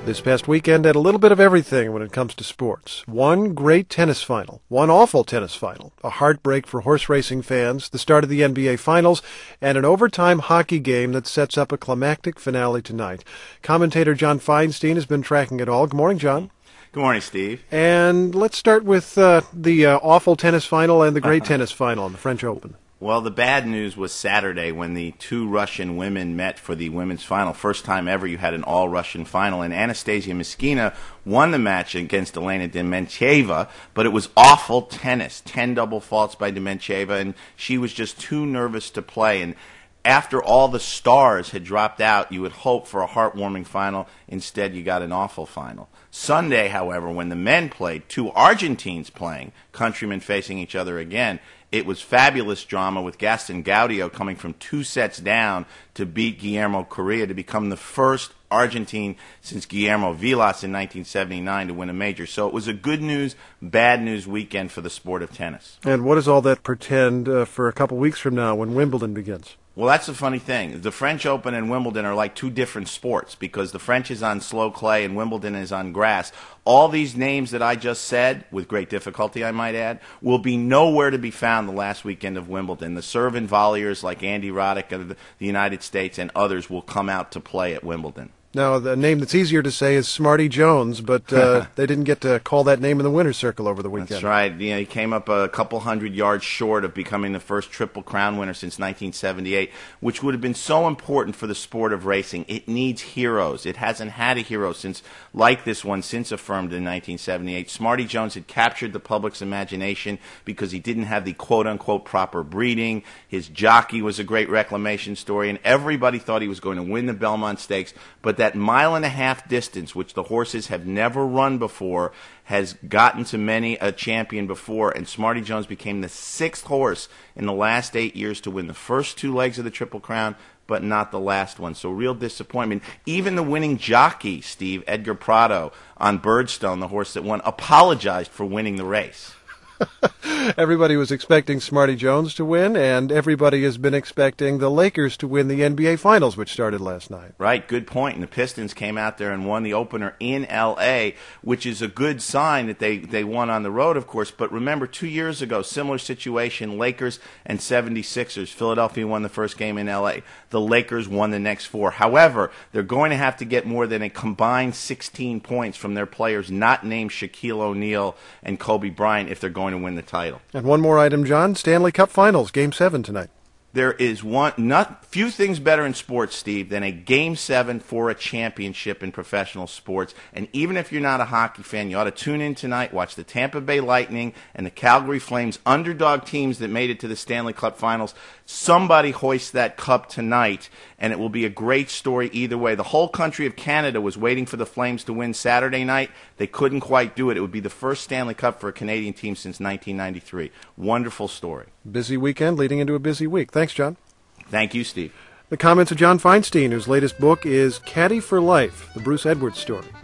This past weekend had a little bit of everything when it comes to sports. One great tennis final, one awful tennis final, a heartbreak for horse racing fans, the start of the NBA Finals, and an overtime hockey game that sets up a climactic finale tonight. Commentator John Feinstein has been tracking it all. Good morning, John. Good morning, Steve. And let's start with the awful tennis final and the great tennis final in the French Open. Well, the bad news was Saturday when the two Russian women met for the women's final. First time ever you had an all-Russian final. And Anastasia Myskina won the match against Elena Dementieva, but it was awful tennis. 10 double faults by Dementieva, and she was just too nervous to play. And after all the stars had dropped out, you would hope for a heartwarming final. Instead, you got an awful final. Sunday, however, when the men played, two Argentines playing, countrymen facing each other again, it was fabulous drama with Gaston Gaudio coming from 2 sets down to beat Guillermo Correa to become the first Argentine since Guillermo Vilas in 1979 to win a major. So it was a good news, bad news weekend for the sport of tennis. And what does all that portend for a couple weeks from now when Wimbledon begins? Well, that's the funny thing. The French Open and Wimbledon are like two different sports because the French is on slow clay and Wimbledon is on grass. All these names that I just said, with great difficulty I might add, will be nowhere to be found the last weekend of Wimbledon. The serve and volleyers like Andy Roddick of the United States and others will come out to play at Wimbledon. Now, the name that's easier to say is Smarty Jones, but they didn't get to call that name in the winner's circle over the weekend. That's right. You know, he came up a couple hundred yards short of becoming the first Triple Crown winner since 1978, which would have been so important for the sport of racing. It needs heroes. It hasn't had a hero like this one since affirmed in 1978. Smarty Jones had captured the public's imagination because he didn't have the quote-unquote proper breeding. His jockey was a great reclamation story, and everybody thought he was going to win the Belmont Stakes, but that mile-and-a-half distance, which the horses have never run before, has gotten to many a champion before, and Smarty Jones became the 6th horse in the last 8 years to win the first 2 legs of the Triple Crown, but not the last one. So real disappointment. Even the winning jockey, Steve, Edgar Prado, on Birdstone, the horse that won, apologized for winning the race. Everybody was expecting Smarty Jones to win, and everybody has been expecting the Lakers to win the NBA Finals, which started last night. Right, good point. And the Pistons came out there and won the opener in L.A., which is a good sign that they won on the road, of course. But remember, 2 years ago, similar situation, Lakers and 76ers. Philadelphia won the first game in L.A. The Lakers won the next 4. However, they're going to have to get more than a combined 16 points from their players not named Shaquille O'Neal and Kobe Bryant if they're going to win the title. And one more item, John. Stanley Cup Finals, Game 7 tonight. There is few things better in sports, Steve, than a Game 7 for a championship in professional sports. And even if you're not a hockey fan, you ought to tune in tonight, watch the Tampa Bay Lightning and the Calgary Flames, underdog teams that made it to the Stanley Cup Finals. Somebody hoist that cup tonight, and it will be a great story either way. The whole country of Canada was waiting for the Flames to win Saturday night. They couldn't quite do it. It would be the first Stanley Cup for a Canadian team since 1993. Wonderful story. Busy weekend leading into a busy week. Thanks, John. Thank you, Steve. The comments of John Feinstein, whose latest book is Caddy for Life, the Bruce Edwards story.